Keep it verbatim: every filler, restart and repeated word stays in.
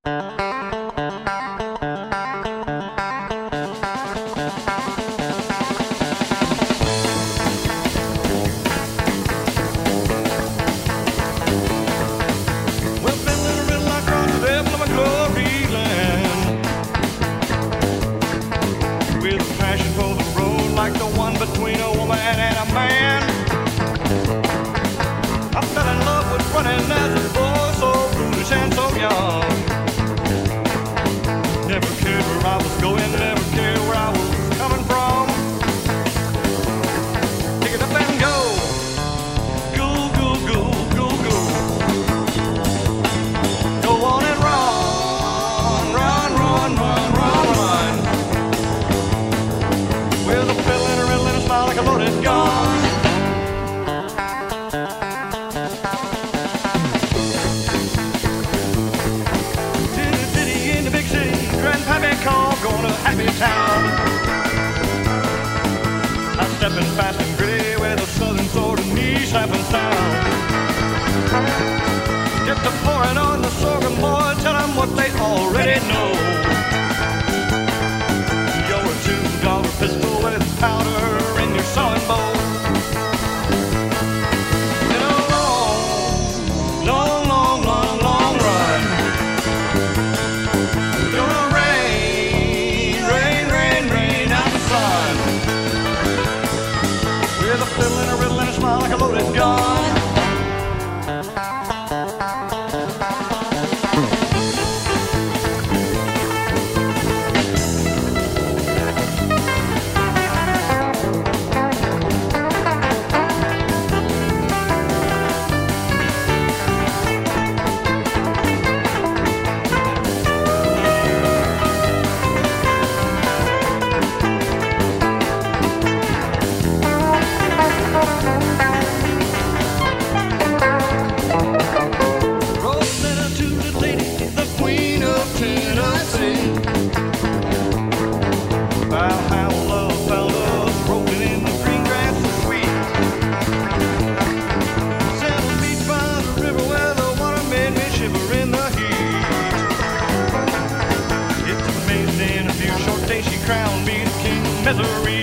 Between a woman and a man, I fell in love with running as a boy, so foolish and so young. Never cared where I was going, never cared where I was coming from. Pick it up and go, go, go, go, go, go. Go on and run, run, run, run, run, run. With a pill and a riddle and a smile like a loaded gun. Titty, titty in the big city, grandpappy call, going to happy town. I'm stepping fast and gritty with a southern sort of knee-slapping sound. Get to pouring on the sorghum, boy, tell them what they already know. You're a two-dollar pistol with powder in your sewing bowl. In a long, long, long, long, long run, you're gonna rain, rain, rain, rain out the sun. With a fiddle and a riddle and a smile like a loaded gun. Misery.